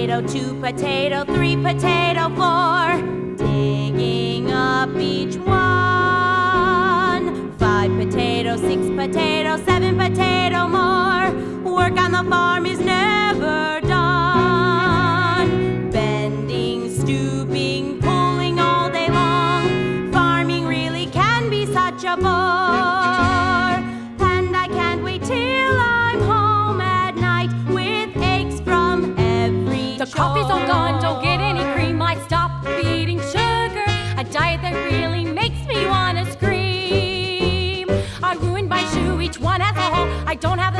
potato, 2 potato, 3 potato, 4. Digging up each one. 5 potato, 6 potato, 7 potato more. Work on the farm is never done. Bending, stooping, pulling all day long. Farming really can be such a bore. And I can't wait till I'm home at night with eggs from every The shore. coffee's all gone, don't get any cream. I stopped eating sugar, a diet that really makes me wanna scream. I ruined my shoe, each one has a hole. I don't have the